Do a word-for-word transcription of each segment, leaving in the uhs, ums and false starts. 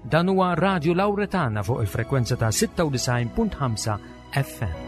Dan huwa Radju Lawretana fuq il-frekwenza ta' sitta u tisgħin punt ħamsa F M.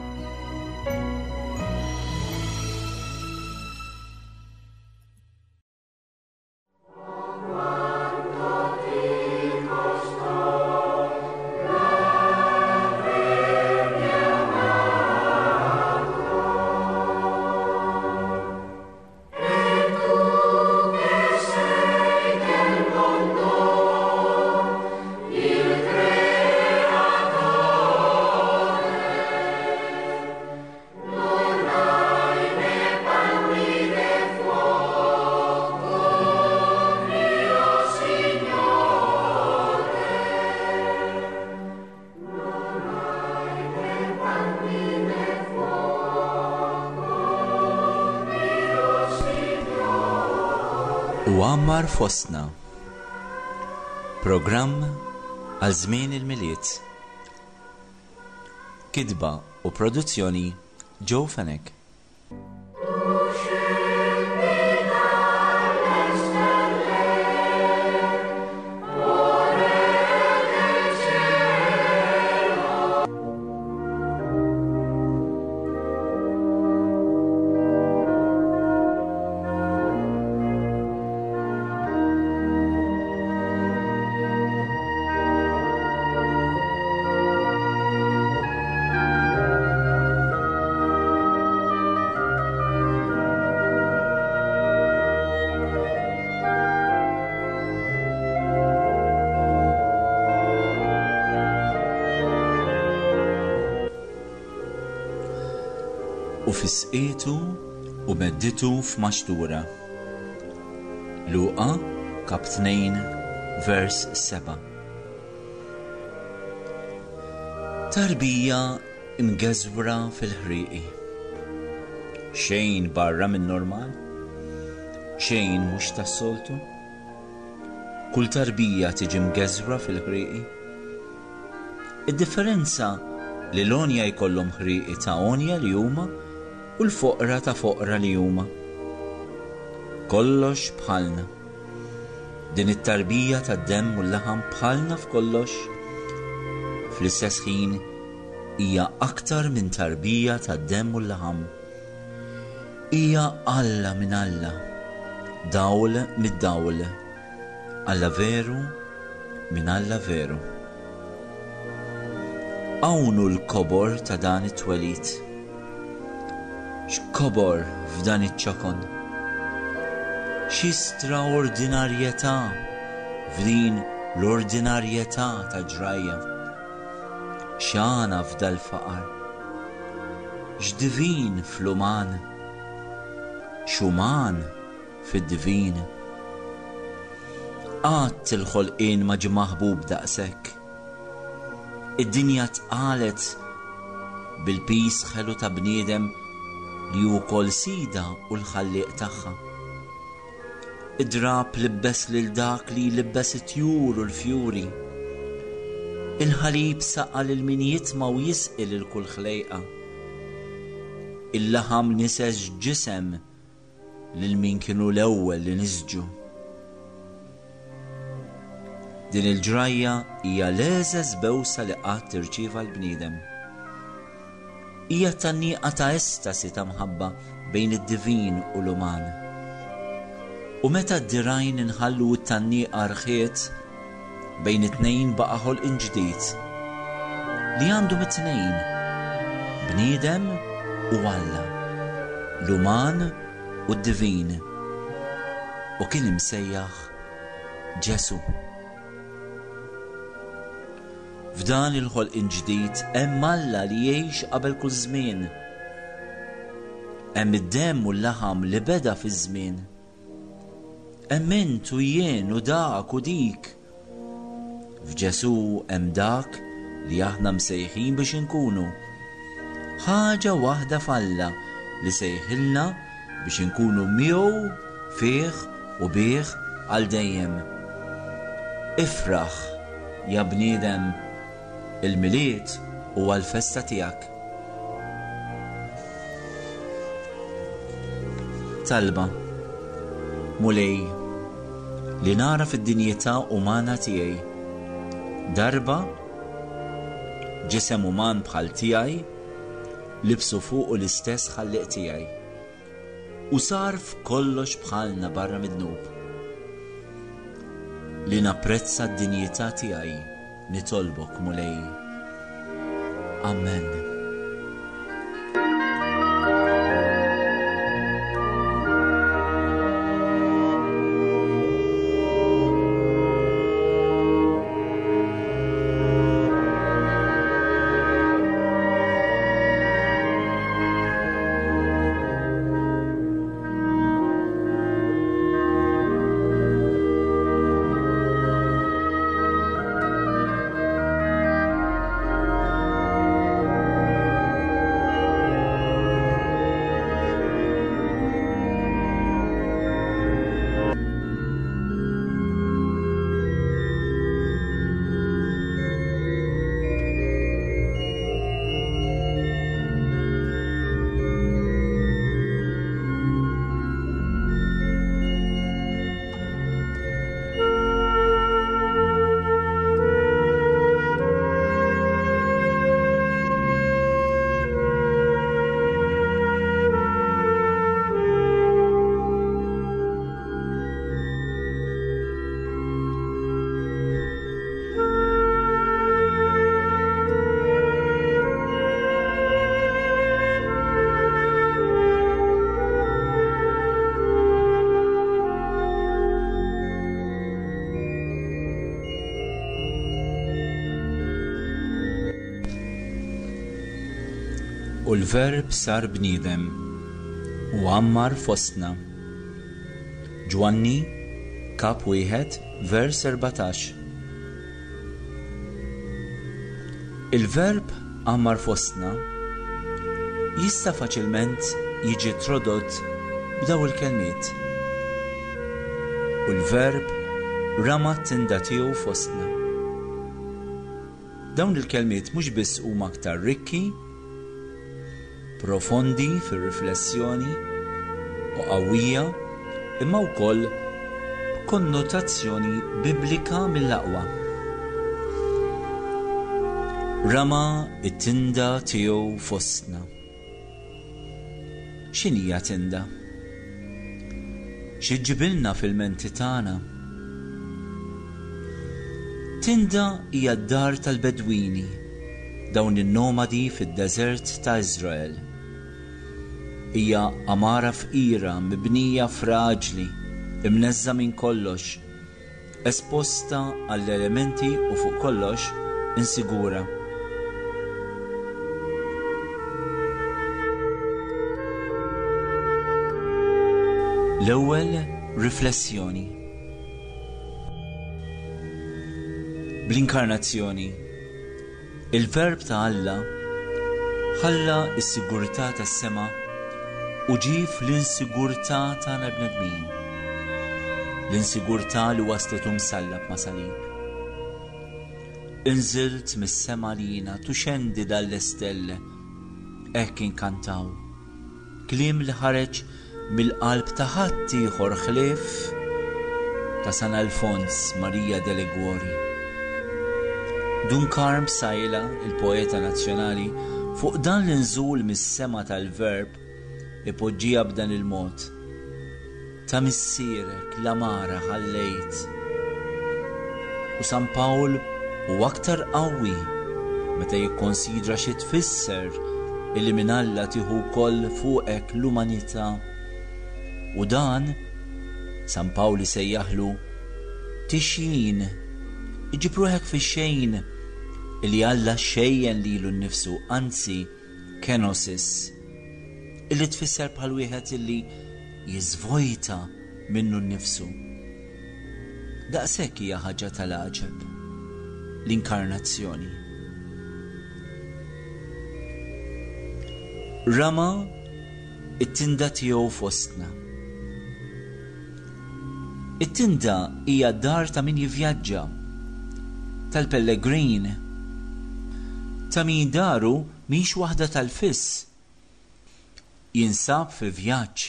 U għammar fostna. Programm għal żmien il-miliet. Kidba u produzzjoni Joe Fenech. U fisqitu u medditu f'maxtura. Luqa kap tnejn vers seba'. Tarbija imgeżwra fil-ħrieqi. Xejn barra minn normal, xejn mhux tas-soltu. Kull tarbija tiġi mgeżwra fil-ħrieqi. Id-differenza li l-onja jkollhom ħrieqi ta' onja li huma u l-foqra ta' foqra li huma. Kollox bħalna. Din it-tarbija tad-demm u l-laħam bħalna f'kollox. Fl-istess ħin hija aktar minn tarbija tad-demm u l-laħam. Hija Alla minn Alla, dawl mid-dawl, Alla veru minn Alla veru. Hawn hu l-kobor ta' dan it-twelid. X'kobor f'dan iċ-ċokon. Xi straordinarjetà f'din l-ordinarjetà ta' ġrajja. X'għana f'dal faqar. X'divin fl-uman. X'uman fid-divin. Qatt il-ħolqien ma ġie maħbub daqshekk. Id-dinja tqalet bil-pis ħelu ta' bniedem li hu wkoll sida u l-ħallieq tagħha. Id-drab libbes lil dak li libbes it-tjur u l-fjuri. Il-ħalib saqa lil min jitma' u jisqi lil kull ħlejqa. Il-laħam niseġ ġisem lil min kienu l-ewwel li niżġu. Din il-ġrajja hija l-eżeż bewsa li qatt tirċieva l-bniedem. Hija tannieqa ta' estasi ta' mħabba bejn id-divin u l-uman. U meta d-dirajn inħallu t-tannieqa rħiet bejn it-tnejn baqa' ħolqien ġdid li għandhom it-tnejn bniedem u Alla, l-uman u d-divin, u kien imsejjaħ Ġesu. F'dan il-ħolqien ġdid hemm Alla li jgħix qabel kull żmien. Hemm id-demm u l-laħam li beda fiż-żmien. Hemm int u jien u dak u dik. F'Ġesu hemm dak li aħna msejħin biex inkunu. Ħaġa waħda f'Alla li sejħilna biex inkunu miegħu fih u bih għal dejjem. Ifraħ ja bniedem, il-miliet huwa l-festa tiegħek. Talba mulej li nara fid-dinjità umana tiegħi Darba ġisem uman bħal tiegħi libsu fuqu l-istess ħalliq tiegħi u sar f'kollox bħalna barra mid-dnub. Li napprezza d-dinjità tiegħi nitolbok mulej. Amen. U l-Verb sar bniedem u għammar fostna. Ġwanni, kap wieħed, vers erbatax. Il-Verb għammar fostna jista' faċilment jiġi trodott b'daw il-kelmiet. U l-Verb rama t-tinda tiegħu fostna. Dawn il-kelmiet mhux biss huma aktar rikki, profondi fir-riflessjoni u qawwija, imma wkoll b'konnotazzjoni biblika mill-aqwa. Rama it-tinda tiegħu fostna. X'inhija tinda? Xi ġibilna fil-menti tagħna? Tinda hija d-dar tal-Bedwini, dawn in-nomadi fid-deżert ta' Iżrael. Hija amara fqira mibnija fraġli, imneżża minn kollox, esposta għall-elementi u fuq kollox insigura. L-ewwel riflessjoni. Bl-inkarnazzjoni, il-Verb ta' Alla ħalla s-sigurità tas-sema u ġie fl-insigurtà tagħna bnedmin. L-insigurtà li waslet msallab ma' salib. Inżilt mis-sema lina tuxendi dall-estelle, hekk inkantaw. Kliem li ħareġ mill-qalb ta' ħadd ieħor ħlief ta' San Alfons Marija de Liguori. Dunkarm Sajla, il-poeta nazzjonali, fuq dan l-inżul mis-sema tal-Verb ipoġġija b'dan il-mod. Ta' missierek l-amara ħallejt. U San Pawl u aktar qawwi meta jikkonsidra xi tfisser illi minn Alla tieħu wkoll fuqek l-umanità. U dan San Pawl isejjaħlu tixjin, iġib ruħek fix-xejn illi Alla xejjen lilu nnifsu, anzi kenosis, illi tfisser bħal wieħed illi jiżvojta minnu nnifsu. Daqshekk hija ħaġa tal-għaġeb l-inkarnazzjoni. Rama it-tinda tiegħu fostna. It-tinda hija d-dar ta' min jivvjaġġa, tal-pellegrin, ta' min daru mhix waħda tal-fiss. Jinsab fi vjaġġ.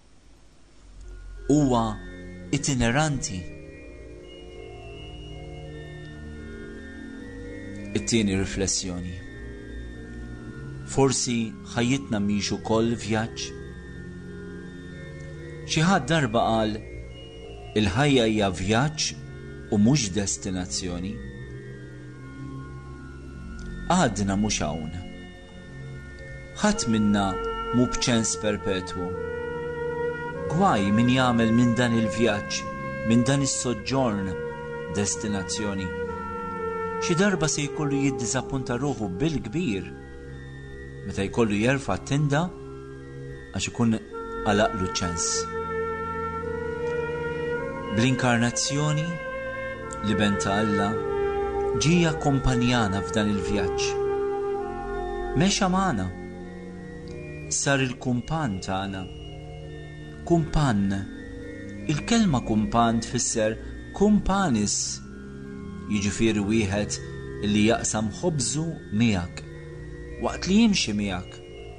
Huwa itineranti. It-tieni riflessjoni. Forsi ħajjitna mhix ukoll vjaġġ? Xi ħadd darba qal il-ħajja hija vjaġġ u mhux destinazzjoni. Għadna mhux hawn. Ħadd minna mhu b'ċens perpetwu. Gwaj min jagħmel minn dan il-vjaġġ, minn dan is-soġġorn destinazzjoni. Xi darba se jkollu jiddiżappunta ruħu bil-kbir meta jkollu jerfa' t-tinda għax ikun għalaqlu ċens. Bl-inkarnazzjoni li benta Alla ġie akkompanjana f'dan il-vjaġġ. Mexa magħna. Sar il-kumpan tagħna. Kumpann. Il-kelma kumpann tfisser kumpanis. Jiġifieri wieħed li jaqsam ħobżu miegħek waqt li jimxi miegħek.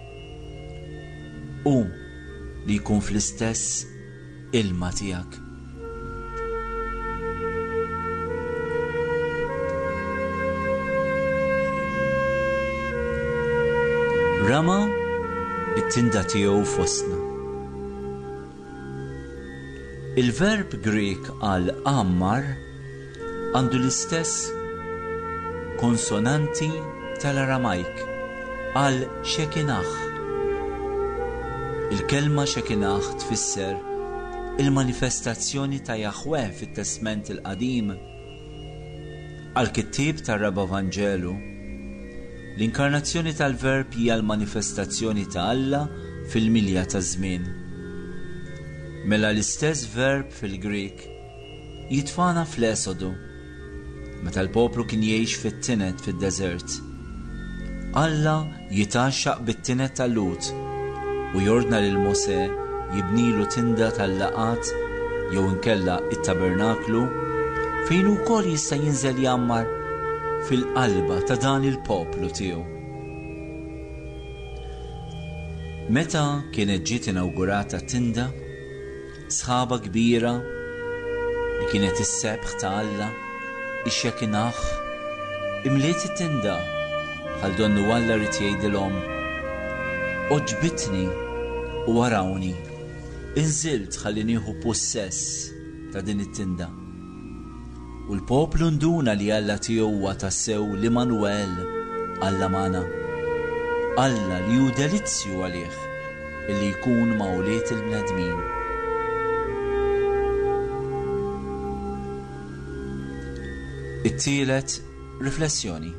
U li jkun fl-istess ilma tiegħek. Rama it-tinda tiegħu fostna. Il-verb Grieg għal ammar għandu l-istess konsonanti tal-Aramajk għal shekinach. Il-kelma shekinach tfisser il-manifestazzjoni ta' Jahwe fit-Testament il-Qadim. Għal kittieb tar-Raba' Vanġelu, l-inkarnazzjoni tal-verb hija l-manifestazzjoni ta' Alla fil-milja ta' żmien. Mela l-istess verb fil-Grieg jitfana fl-Esodu, meta l-poplu kien jgħix fit-tinet fid-deżert. Alla jitaxxaq bit-tinet tal-Lut u jordna lil Mosè jibnilu tinda tal-laqat jew inkella it-tabernaklu fejn ukoll jista' jinżel jammar fil-qalba ta' dan il-poplu tiegħu. Meta kienet ġiet inawgurata tinda, sħaba kbira li kienet is-sebħ ta' Alla, ix-shekinach, imliet it-tinda bħal donnu Alla rid jgħidilhom oġbitni u warawni, inżilt ħalli nieħu possess ta' din it-tinda. U l-poplu nduna li Alla tiegħu huwa tassew l-Immanuel, Alla magħna. Alla li hu delizzju għalih illi jkun ma' wliet il-bnedmin. It-tielet riflessjoni.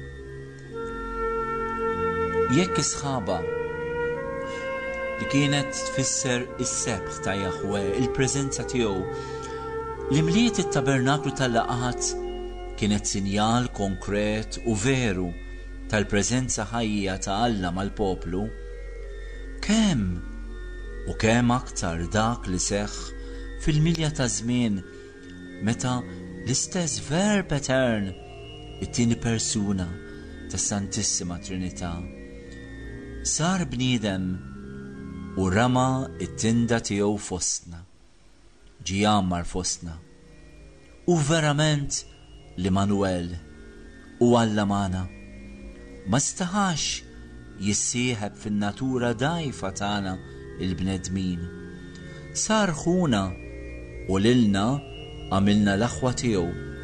Jekk is-sħaba li kienet tfisser is-sebħ ta' Jahwe, il-preżenza tiegħu, li mliet it-tabernaklu tal-laqat kienet sinjal konkret u veru tal-preżenza ħajja ta' Alla mal-poplu, kemm u kemm aktar dak li seħħ fil-milja ta' żmien meta l-istess verb etern, it-tieni persuna tas-Santissima Trinità, sar bniedem u rama it-tinda tiegħu fostna. Ġie jammar fostna. U verament l-Immanuel u Alla magħna ma staħax jissieħeb fin-natura dgħajfa tagħna il-bnedmin. Sar ħuna u lilna għamilna l-aħwa tiegħu.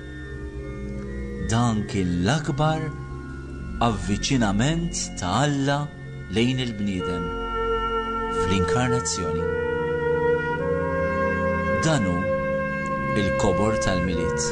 Dan kien l-akbar avviċinament ta' Alla lejn il-bniedem fl-inkarnazzjoni. Danu il-kobor tal-miliet.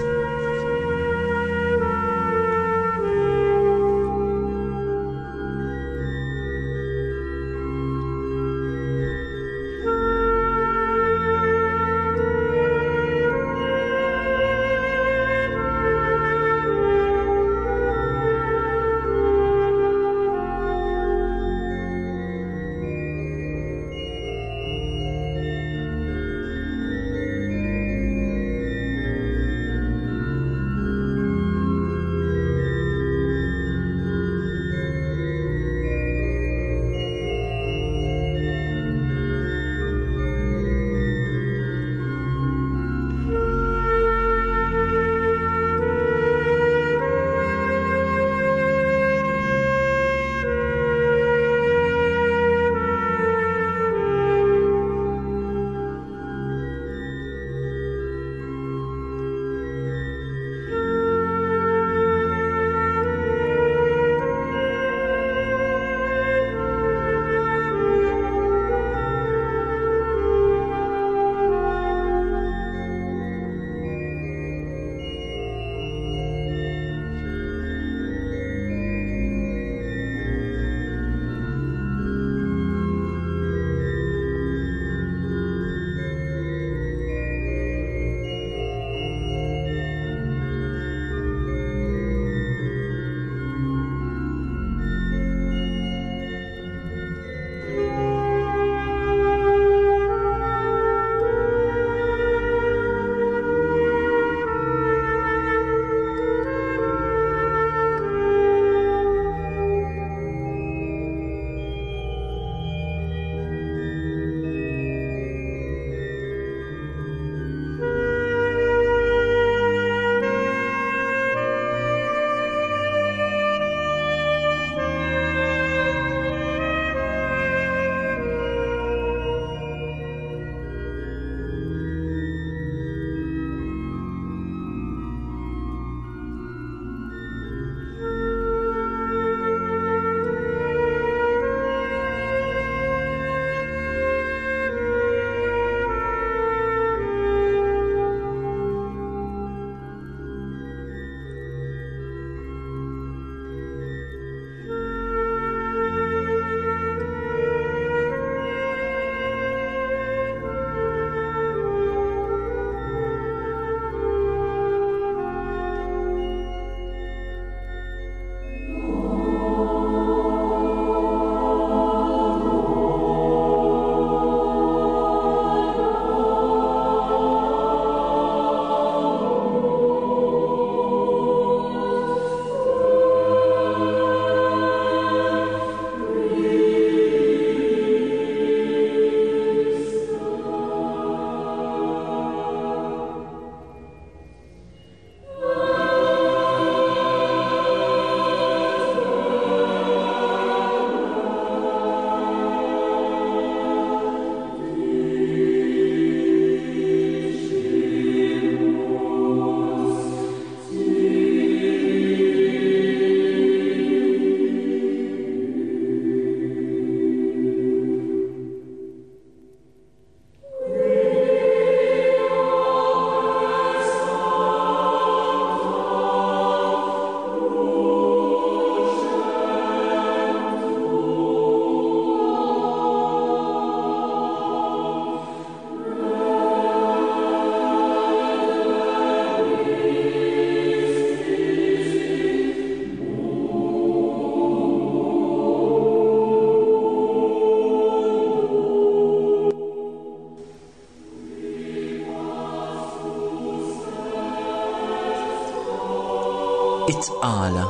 itqala.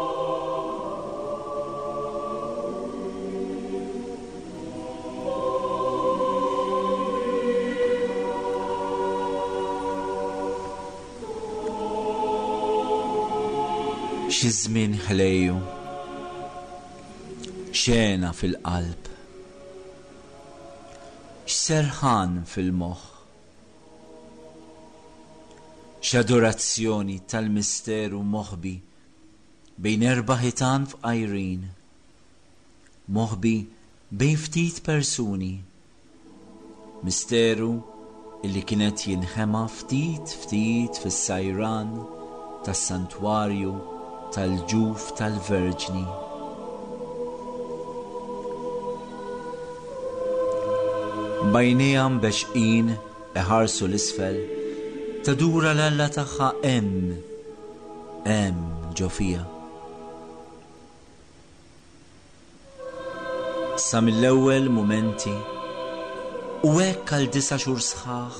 Xi żmien ħlejju, xena fil-qalb, x'serħan fil-moħħ, x'adorazzjoni tal-misteru moħbi bejn erba' ħitan f'qajrin, moħbi bejn ftit persuni, misteru illi kienet jinħema ftit ftit fis-sajran tas-santwarju tal-ġuf tal-Verġni. Bajnejha mbeċqin iħarsu l-isfel, tadura l-alla tagħha hemm, hemm ġo fiha. Sa mill-ewwel mumenti u hekk għal disa' xhur sħaħ,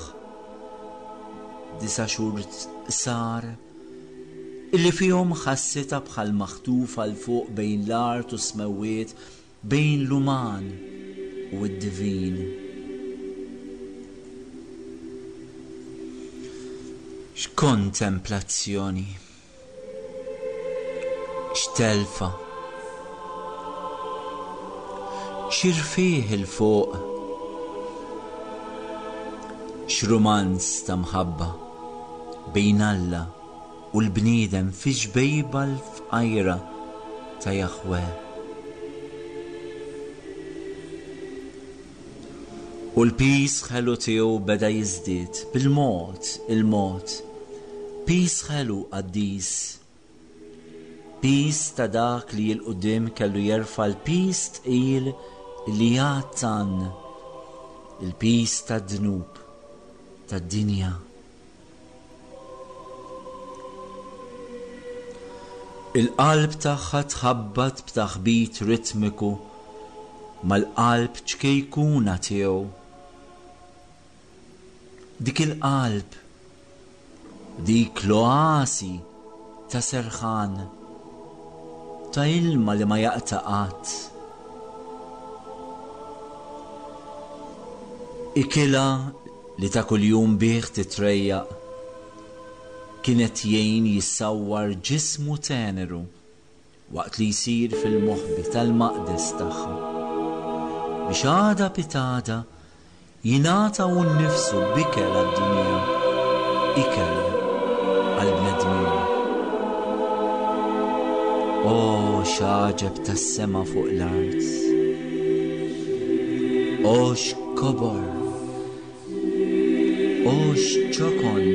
disa' xhur sar, illi fihom ħassitha bħal maħtufa l fuq bejn l-art u smewwiet, bejn l-uman u d-divin. X'kontemplazzjoni, x'telfa, x'irfieħ il-fuq, x'rumanz ta' mħabba bejn Alla u l-bniedem fi ġbejba l-fqajra ta' Jaħweh. U l-pis ħelu tiegħu beda jiżdied bil-mod il-mod, pis ħelu qaddis, pis ta' dak li l-qudiem kellu jerfa' l-pis tqil li jgħattan, il-pis tad-dnub tad-dinja. Il-qalb tagħha tħabbat b'taħbit ritmiku mal-qalb ċkejkuna tiegħu. Dik il-qalb, dik l-oasi ta' serħan, ta' ilma li ma jaqta' qatt. Ikila li ta' kuljum bih titrejjaq, kienet jgħin jissawwar ġismu teneru waqt li jsir fil-moħbi tal-maqdes tagħha, biex għada pitada jingħata u nnifsu bikel għad-dinja, ikel għall-bnedmin. O x'għaġeb tas-sema fuq l-art, o x'kobor, o x'ċokon,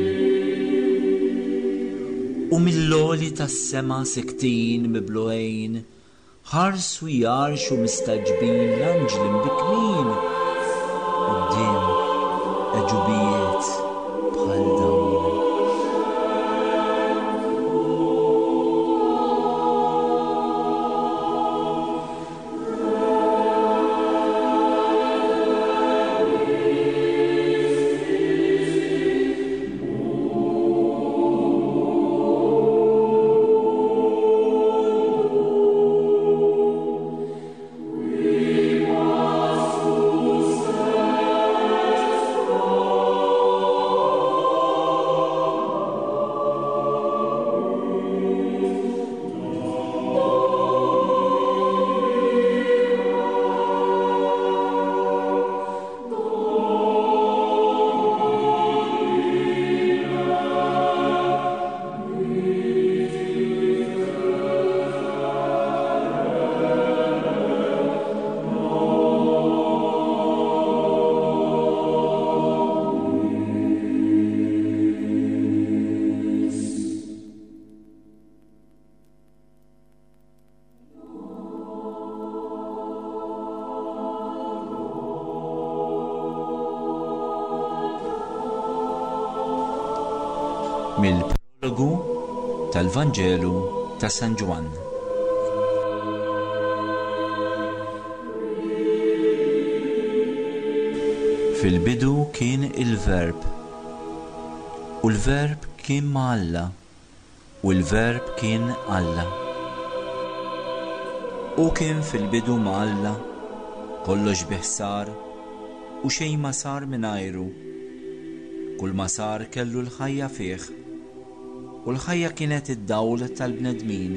u mill-loli tas-sema sektin mibluħejn, ħarsu jarxu mistaġbin l-anġli mbikmin, qudiem eġubijiet bħal dawn. Mill-prologu tal-Vanġelu ta' San Ġwan. Fil-bidu kien il-Verb, u l-Verb kien ma' Alla, u l-Verb kien Alla. U kien fil-bidu ma' Alla, kollox bih sar u xejn ma sar mingħajru. Kull ma sar kellu l-ħajja fih u l-ħajja kienet id-dawl tal-bnedmin.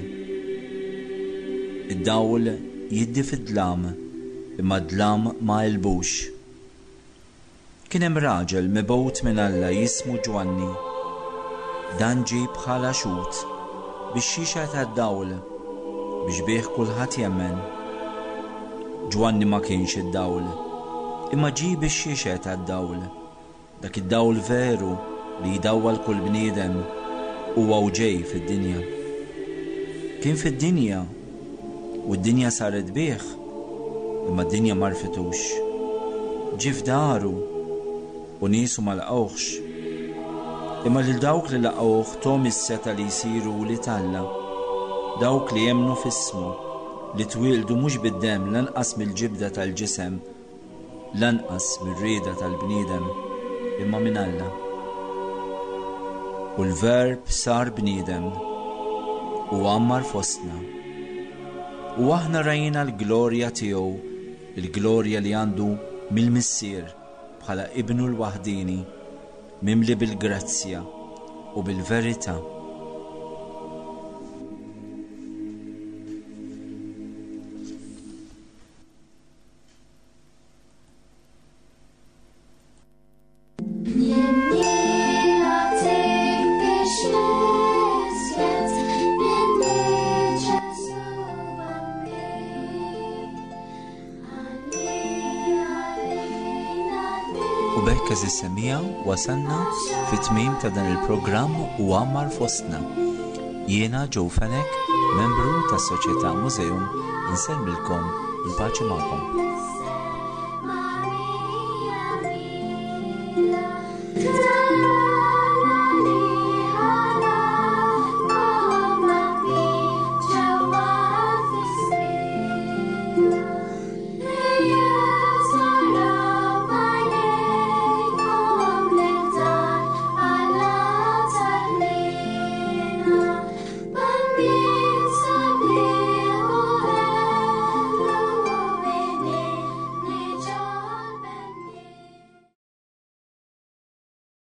Id-dawl jiddi fid-dlam imma d-dlam ma jilbux. Kien hemm raġel mibgħut minn Alla jismu Ġwanni. Dan ġie bħala xut biex jixgħet għad-dawl biex bih kulħadd jemmen. Ġwanni ma kienx id-dawl, imma ġie biex jixgħet għad-dawl. Dak id-dawl veru li jdawwal kull bniedem huwa ġej fid-dinja. Kien fid-dinja u d-dinja saret bih, imma d-dinja ma rfitux. Ġie f'daru u niesu ma laqgħuhx, imma lil dawk li laqgħuh tom is-seta li jsiru li Alla, dawk li jemmnu f'ismu, li twieldu mhux bid-demm lanqas mill-ġibda tal-ġisem, lanqas mir-rieda tal-bniedem, imma minn Alla. U l-Verb sar bniedem u għammar fostna. U aħna rajna l-glorja tiegħu, il-glorja li għandu mill-Missier bħala ibnu l-waħdini, mimli bil-grazzja u bil-verità. Bekk eżis semija wasalna fit-tmiem ta' dan il-programm u għammar fostna. Jiena Joe Fenek, membru tas-Soċjetà Mużeum, insellmilkom il-paċi magħkom.